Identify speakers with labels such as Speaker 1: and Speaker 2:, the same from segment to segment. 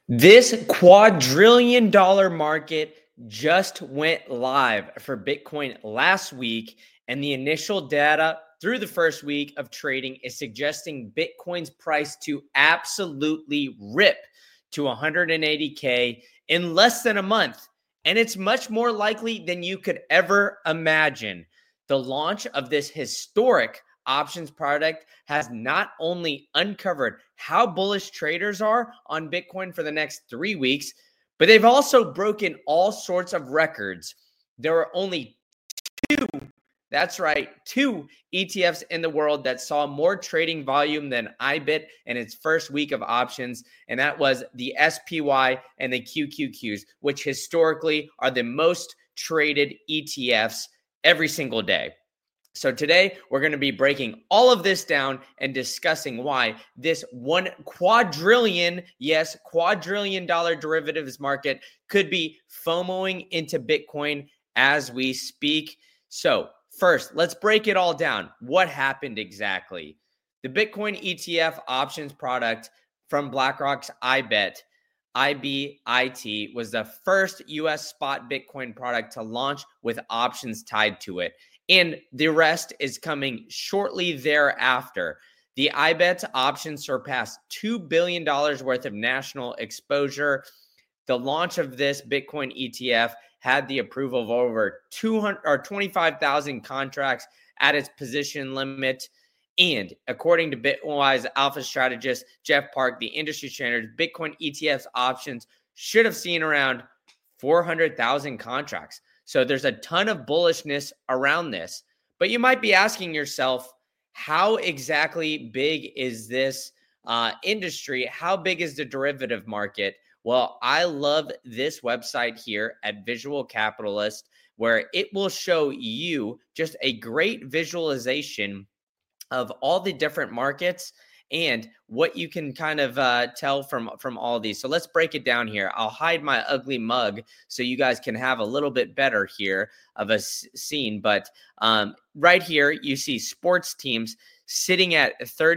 Speaker 1: This quadrillion dollar market just went live for Bitcoin last week, and the initial data through the first week of trading is suggesting Bitcoin's price to absolutely rip to 180K in less than a month. And it's much more likely than you could ever imagine. The launch of this historic options product has not only uncovered how bullish traders are on Bitcoin for the next 3 weeks, but they've also broken all sorts of records. There are only two, that's right, two ETFs in the world that saw more trading volume than IBIT in its first week of options, and that was the SPY and the QQQs, which historically are the most traded ETFs every single day. So today we're going to be breaking all of this down and discussing why this quadrillion dollar derivatives market could be FOMOing into Bitcoin as we speak. So first, let's break it all down. What happened exactly? The Bitcoin ETF options product from BlackRock's IBIT was the first US spot Bitcoin product to launch with options tied to it. And the rest is coming shortly thereafter. The IBIT option surpassed $2 billion worth of national exposure. The launch of this Bitcoin ETF had the approval of over 25,000 contracts at its position limit. And according to Bitwise alpha strategist Jeff Park, the industry standard, Bitcoin ETFs options should have seen around 400,000 contracts. So there's a ton of bullishness around this. But you might be asking yourself, how exactly big is this industry? How big is the derivative market? Well, I love this website here at Visual Capitalist, where it will show you just a great visualization of all the different markets and what you can kind of tell from all of these. So let's break it down here. I'll hide my ugly mug so you guys can have a little bit better here of a scene. But right here, you see sports teams sitting at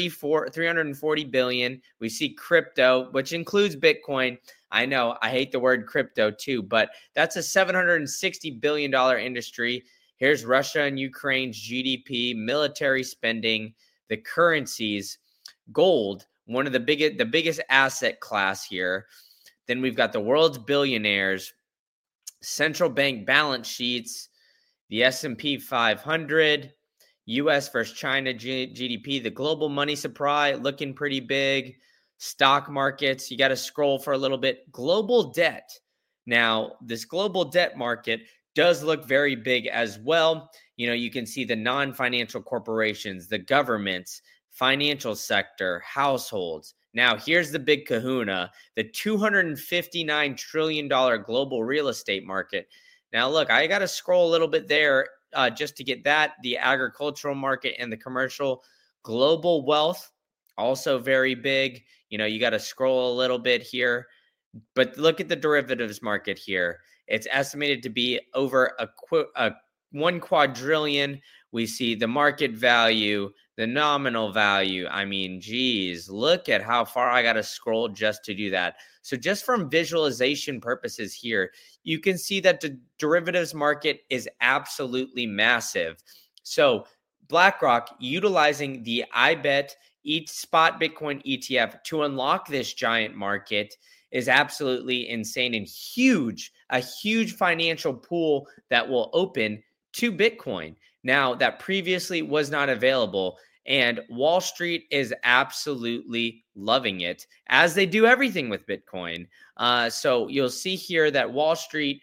Speaker 1: 340 billion. We see crypto, which includes Bitcoin. I know I hate the word crypto too, but that's a $760 billion industry. Here's Russia and Ukraine's GDP, military spending, the currencies, gold, one of the biggest asset class here. Then we've got the world's billionaires, central bank balance sheets, the S&P 500, US versus China GDP, the global money supply looking pretty big, stock markets, you got to scroll for a little bit, global debt. Now, this global debt market does look very big as well. You know, you can see the non-financial corporations, the governments, financial sector, households. Now, here's the big kahuna, the $259 trillion global real estate market. Now, look, I got to scroll a little bit there just to get that, the agricultural market and the commercial. Global wealth, also very big. You know, you got to scroll a little bit here. But look at the derivatives market here. It's estimated to be over a 1 quadrillion. We see the market value, the nominal value. I mean, geez, look at how far I got to scroll just to do that. So just from visualization purposes here, you can see that the derivatives market is absolutely massive. So BlackRock utilizing the IBIT spot Bitcoin ETF to unlock this giant market is absolutely insane and huge, a huge financial pool that will open to Bitcoin. Now, that previously was not available, and Wall Street is absolutely loving it, as they do everything with Bitcoin. So you'll see here that Wall Street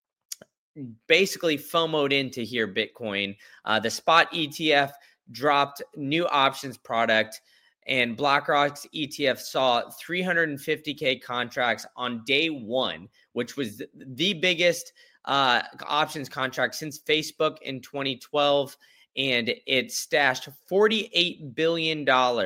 Speaker 1: basically FOMOed into here Bitcoin. The spot ETF dropped new options product, and BlackRock's ETF saw 350K contracts on day one, which was the biggest options contract since Facebook in 2012. And it stashed $48 billion,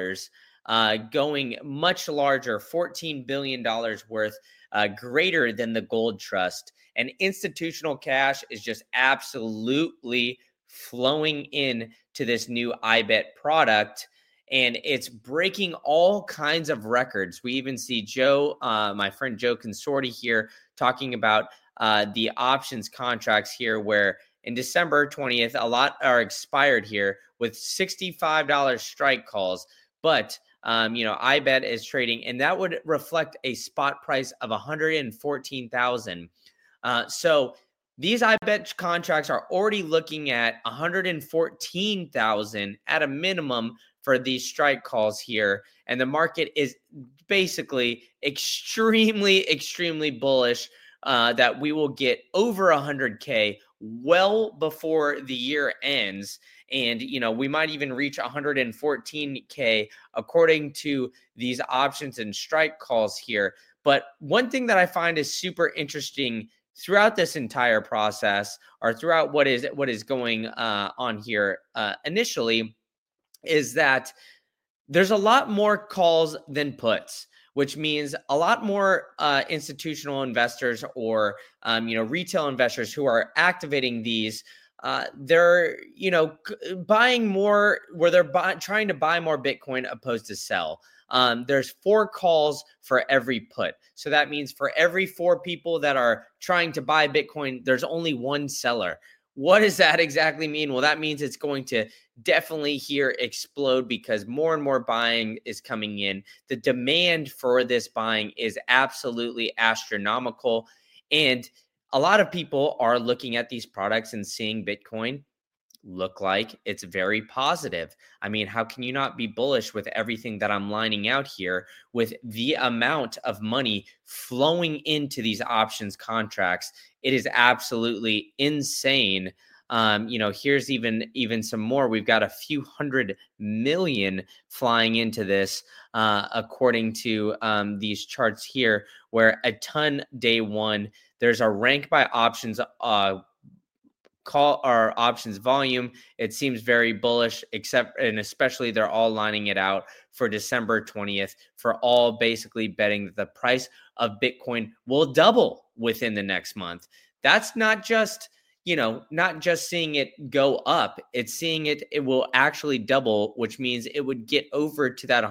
Speaker 1: going much larger, $14 billion worth, greater than the gold trust. And institutional cash is just absolutely flowing in to this new IBIT product. and it's breaking all kinds of records. We even see Joe, my friend Joe Consorti here, talking about the options contracts here, where in December 20th, a lot are expired here with $65 strike calls. But, iBet is trading, and that would reflect a spot price of $114,000. So these iBet contracts are already looking at $114,000 at a minimum for these strike calls here. And the market is basically extremely, extremely bullish that we will get over 100K well before the year ends. And, we might even reach 114K according to these options and strike calls here. But one thing that I find is super interesting throughout this entire process, or throughout what is going on here initially, is that there's a lot more calls than puts, which means a lot more institutional investors or retail investors who are activating these. They're buying more, where they're trying to buy more Bitcoin opposed to sell. There's 4 calls for every put. So that means for every 4 people that are trying to buy Bitcoin, there's only 1 seller. What does that exactly mean? Well, that means it's going to definitely here explode because more and more buying is coming in. The demand for this buying is absolutely astronomical. And a lot of people are looking at these products and seeing Bitcoin look like it's very positive. I mean, how can you not be bullish with everything that I'm lining out here, with the amount of money flowing into these options contracts? It is absolutely insane. Here's even some more. We've got a few hundred million flying into this, according to these charts here, where a ton day one. There's a rank by options call our options volume. It seems very bullish, and especially they're all lining it out for December 20th, for all basically betting that the price of Bitcoin will double within the next month. That's not just seeing it go up. It's seeing it will actually double, which means it would get over to that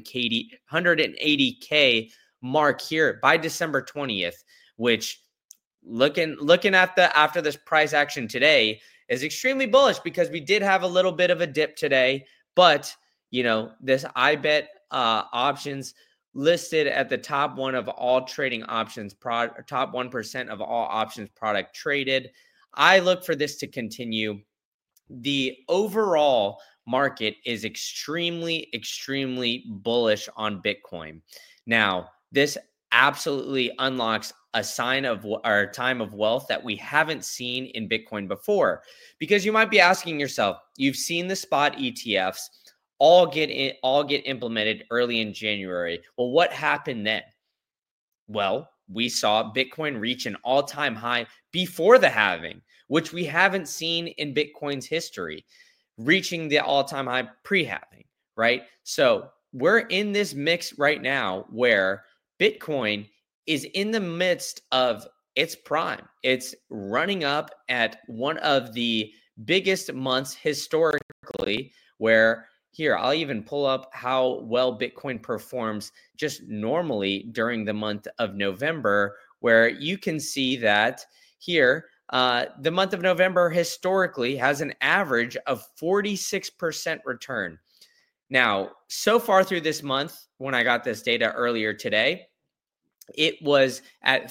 Speaker 1: 180K mark here by December 20th, which looking at after this price action today is extremely bullish, because we did have a little bit of a dip today, but this iBet options listed at the top 1 of all trading options top 1% of all options product traded. I look for this to continue. The overall market is extremely, extremely bullish on Bitcoin. Now, this absolutely unlocks a sign of our time of wealth that we haven't seen in Bitcoin before. Because you might be asking yourself, you've seen the spot ETFs all get implemented early in January. Well, what happened then? Well, we saw Bitcoin reach an all-time high before the halving, which we haven't seen in Bitcoin's history, reaching the all-time high pre-halving, right? So we're in this mix right now where Bitcoin is in the midst of its prime. It's running up at one of the biggest months historically, where here, I'll even pull up how well Bitcoin performs just normally during the month of November, where you can see that here, the month of November historically has an average of 46% return. Now, so far through this month, when I got this data earlier today, it was at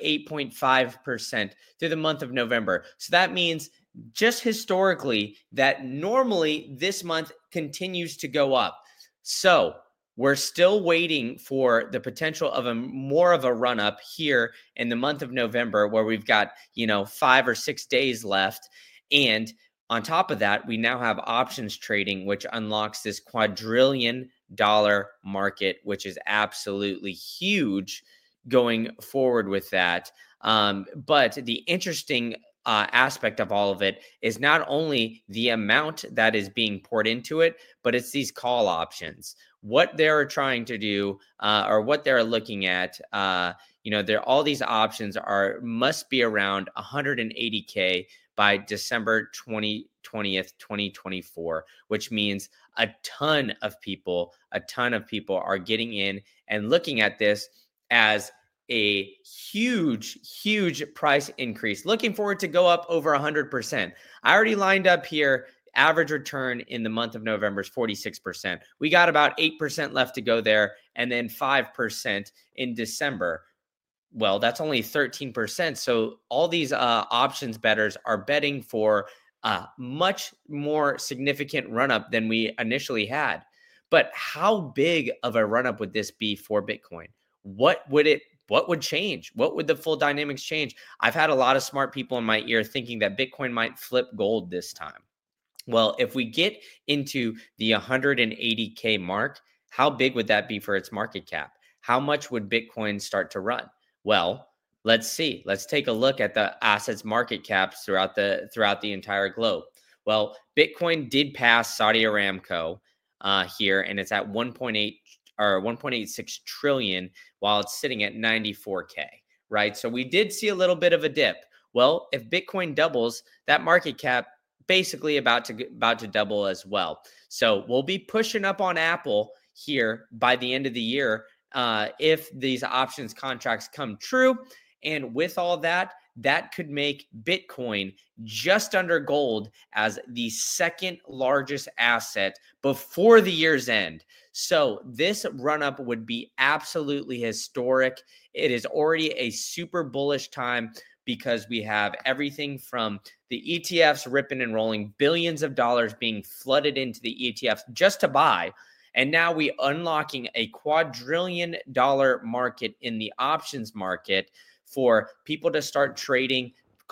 Speaker 1: 38.5% through the month of November. So that means just historically that normally this month continues to go up. So we're still waiting for the potential of more of a run up here in the month of November, where we've got, 5 or 6 days left. And on top of that, we now have options trading, which unlocks this $250 billion market, which is absolutely huge going forward with that. But the interesting aspect of all of it is not only the amount that is being poured into it, but it's these call options. What they're trying to do, or what they're looking at, all these options must be around 180K by December 20th, 2024, which means a ton of people are getting in and looking at this as a huge price increase. Looking forward to go up over 100%. I already lined up here. Average return in the month of November is 46%. We got about 8% left to go there, and then 5% in December. Well, that's only 13%. So all these options bettors are betting for a much more significant run-up than we initially had. But how big of a run-up would this be for Bitcoin? What would change? What would the full dynamics change? I've had a lot of smart people in my ear thinking that Bitcoin might flip gold this time. Well, if we get into the 180K mark, how big would that be for its market cap? How much would Bitcoin start to run? Well, let's see. Let's take a look at the assets market caps throughout the entire globe. Well, Bitcoin did pass Saudi Aramco here, and it's at 1.8 or 1.86 trillion while it's sitting at 94K, right? So we did see a little bit of a dip. Well, if Bitcoin doubles, that market cap basically about to double as well. So we'll be pushing up on Apple here by the end of the year if these options contracts come true. And with all that, that could make Bitcoin just under gold as the second largest asset before the year's end. So this run-up would be absolutely historic. It is already a super bullish time because we have everything from the ETFs ripping and rolling, billions of dollars being flooded into the ETFs just to buy. And now we unlocking a quadrillion-dollar market in the options market for people to start trading,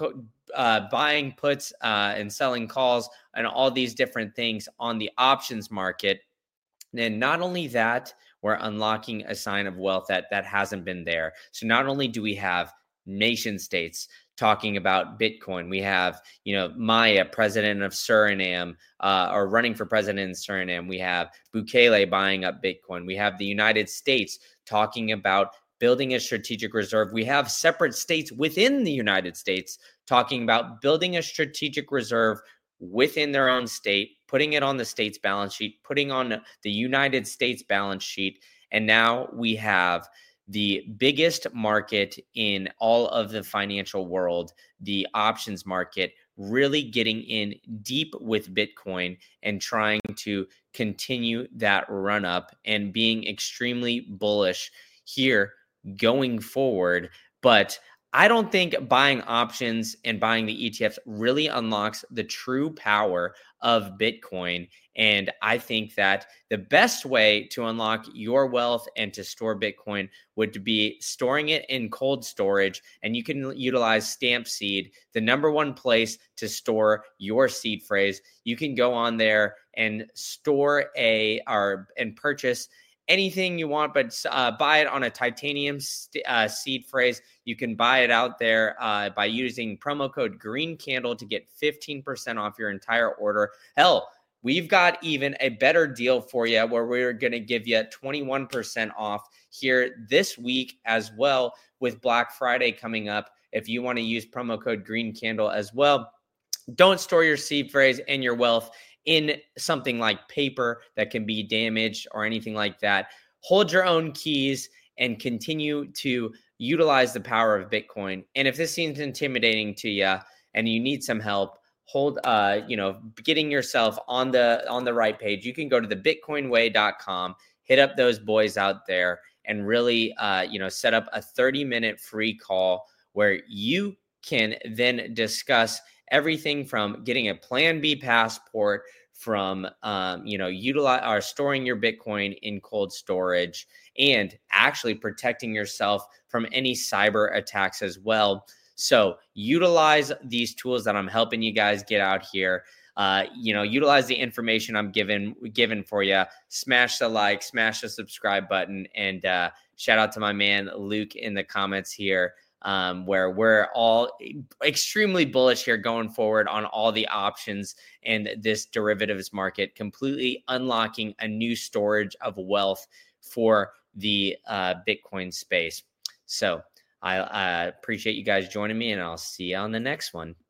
Speaker 1: buying puts and selling calls and all these different things on the options market. And not only that, we're unlocking a sign of wealth that hasn't been there. So not only do we have nation states talking about Bitcoin, we have, Maya, president of Suriname, or running for president in Suriname. We have Bukele buying up Bitcoin. We have the United States talking about building a strategic reserve. We have separate states within the United States talking about building a strategic reserve within their own state, putting it on the state's balance sheet, putting on the United States balance sheet. And now we have the biggest market in all of the financial world, the options market, really getting in deep with Bitcoin and trying to continue that run up and being extremely bullish here going forward. But I don't think buying options and buying the ETFs really unlocks the true power of Bitcoin. And I think that the best way to unlock your wealth and to store Bitcoin would be storing it in cold storage. And you can utilize Stampseed, the number one place to store your seed phrase. You can go on there and store and purchase anything you want, but buy it on a titanium seed phrase. You can buy it out there by using promo code GreenCandle to get 15% off your entire order. Hell, we've got even a better deal for you where we're going to give you 21% off here this week as well, with Black Friday coming up. If you want to use promo code GreenCandle as well, don't store your seed phrase and your wealth in something like paper that can be damaged or anything like that. Hold your own keys and continue to utilize the power of Bitcoin. And if this seems intimidating to you and you need some help, getting yourself on the right page, you can go to thebitcoinway.com, hit up those boys out there, and really set up a 30-minute free call where you can then discuss everything from getting a Plan B passport, from utilize or storing your Bitcoin in cold storage, and actually protecting yourself from any cyber attacks as well. So utilize these tools that I'm helping you guys get out here. Utilize the information I'm given for you. Smash the like, smash the subscribe button, and shout out to my man Luke in the comments here. Where we're all extremely bullish here going forward on all the options and this derivatives market, completely unlocking a new storage of wealth for the Bitcoin space. So I appreciate you guys joining me, and I'll see you on the next one.